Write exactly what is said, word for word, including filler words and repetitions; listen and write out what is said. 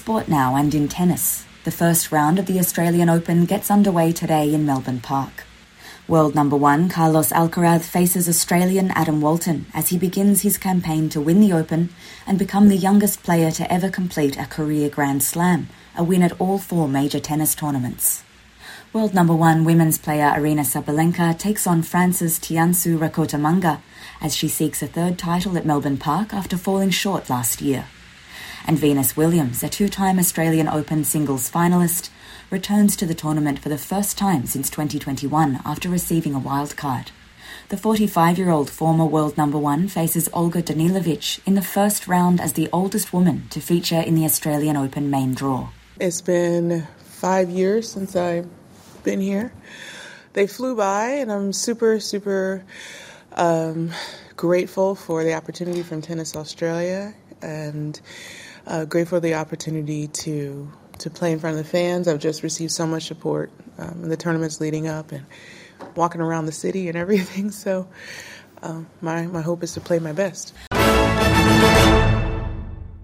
sport now and in tennis. The first round of the Australian Open gets underway today in Melbourne Park. World number one Carlos Alcaraz faces Australian Adam Walton as he begins his campaign to win the Open and become the youngest player to ever complete a career Grand Slam, a win at all four major tennis tournaments. World number one women's player Aryna Sabalenka takes on France's Tiansu Rakotomanga as she seeks a third title at Melbourne Park after falling short last year. And Venus Williams, a two-time Australian Open singles finalist, returns to the tournament for the first time since twenty twenty-one after receiving a wild card. The forty-five-year-old former world number one faces Olga Danilovic in the first round as the oldest woman to feature in the Australian Open main draw. It's been five years since I've been here. They flew by, and I'm super, super um, grateful for the opportunity from Tennis Australia, and uh, grateful for the opportunity to to play in front of the fans. I've just received so much support um, in the tournaments leading up and walking around the city and everything. So um, my, my hope is to play my best.